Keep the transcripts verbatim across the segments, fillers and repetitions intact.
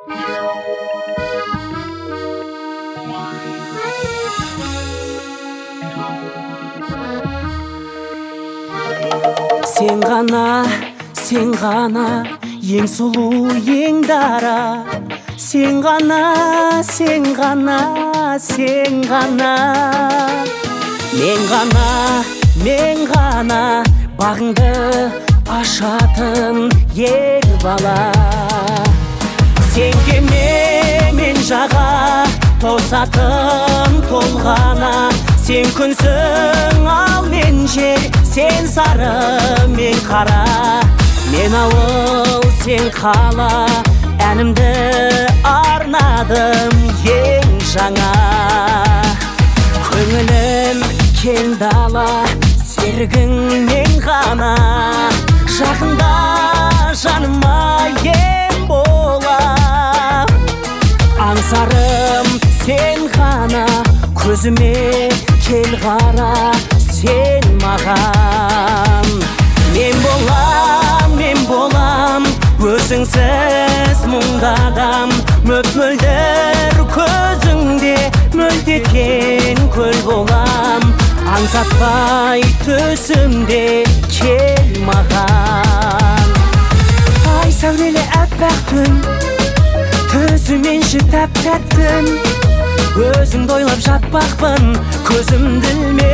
Сен ғана, сен ғана, ең сұлу, ең дара. Сен ғана, сен ғана, сен ғана. Мен ғана, мен ғана, бағыңды ашатын ер бала. Сен кеме, мен жаға, тосатын толғана. Сен күнсің, ал мен жер, сен сары, мен қара. Мен ауыл, сен қала, әнімді арнадым ең жаңа. Көңілім кең дала, серігің мен ғана. Жақында жаныма ем бола. Аңсарым сен ғана, көзіме кел қара, сен маған. Мен болам, мен болам, өзіңсіз мұңдадам. Мөп-мөлдір көзіңде мөлтеткен көл болам. Аңсатпай төсімде кел маған. Ай сәулелі әппақ түн, төсіменші тәп-тәттім. Өзіңді ойлап жатпақпын, көзімді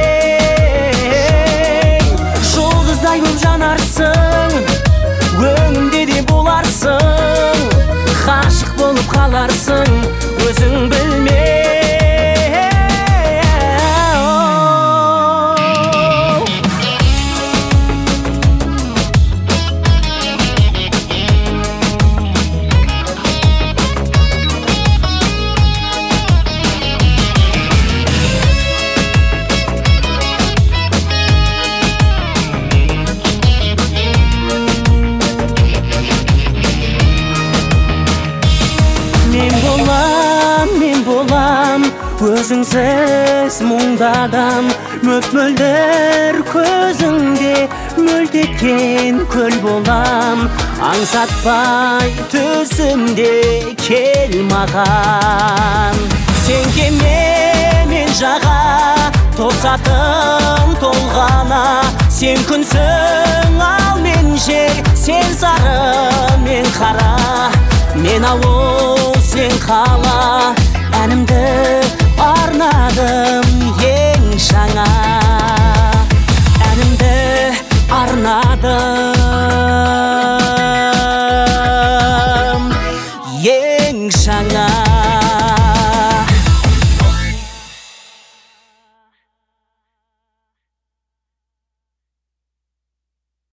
ілмей. Жұлдыздай боп жанарсың, өңімде де боларсың. Ғашық болып қаларсың, өзің білмей. Өзіңсіз мұңдадам, мөп-мөлдір көзіңде мөлтеткен көл болам. Аңсатпай төсімде кел маған. Сен кеме, мен жаға, тосатын толғана. Сен күнсің, ал мен жер, сен сары, мен қара. Мен ауыл, сен қала, әнімді арнадым ең жаңа. Әнімді арнадым ең жаңа.